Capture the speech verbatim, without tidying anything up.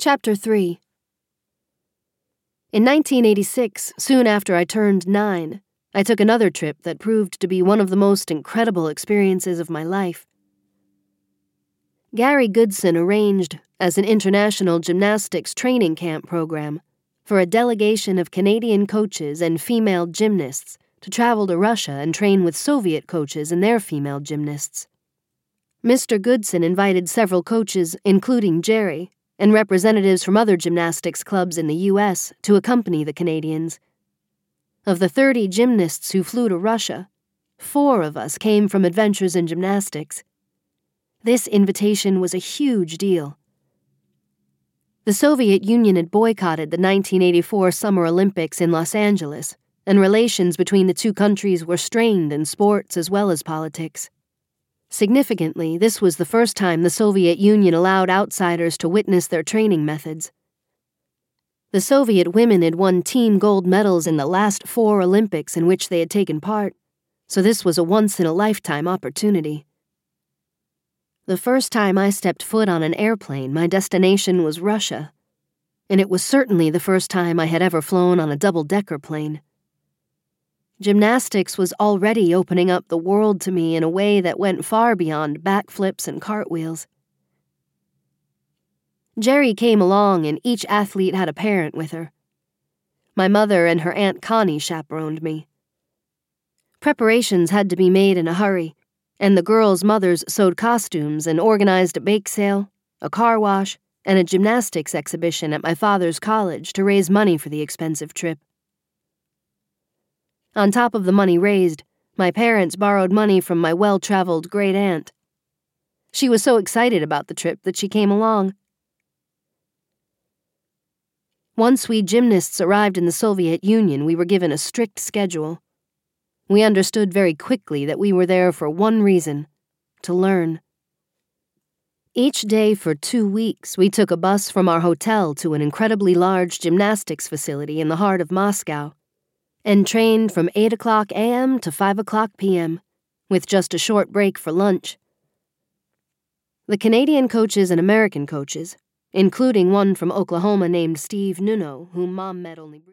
Chapter three. In nineteen eighty-six, soon after I turned nine, I took another trip that proved to be one of the most incredible experiences of my life. Gary Goodson arranged, as an international gymnastics training camp program, for a delegation of Canadian coaches and female gymnasts to travel to Russia and train with Soviet coaches and their female gymnasts. Mister Goodson invited several coaches, including Jerry, and representatives from other gymnastics clubs in the U S to accompany the Canadians. Of the thirty gymnasts who flew to Russia, four of us came from Adventures in Gymnastics. This invitation was a huge deal. The Soviet Union had boycotted the nineteen eighty-four Summer Olympics in Los Angeles, and relations between the two countries were strained in sports as well as politics. Significantly, this was the first time the Soviet Union allowed outsiders to witness their training methods. The Soviet women had won team gold medals in the last four Olympics in which they had taken part, so this was a once-in-a-lifetime opportunity. The first time I stepped foot on an airplane, my destination was Russia, and it was certainly the first time I had ever flown on a double-decker plane. Gymnastics was already opening up the world to me in a way that went far beyond backflips and cartwheels. Jerry came along, and each athlete had a parent with her. My mother and her Aunt Connie chaperoned me. Preparations had to be made in a hurry, and the girls' mothers sewed costumes and organized a bake sale, a car wash, and a gymnastics exhibition at my father's college to raise money for the expensive trip. On top of the money raised, my parents borrowed money from my well-traveled great-aunt. She was so excited about the trip that she came along. Once we gymnasts arrived in the Soviet Union, we were given a strict schedule. We understood very quickly that we were there for one reason: to learn. Each day for two weeks, we took a bus from our hotel to an incredibly large gymnastics facility in the heart of Moscow, and trained from eight o'clock a m to five o'clock p m, with just a short break for lunch. The Canadian coaches and American coaches, including one from Oklahoma named Steve Nuno, whom Mom met only briefly.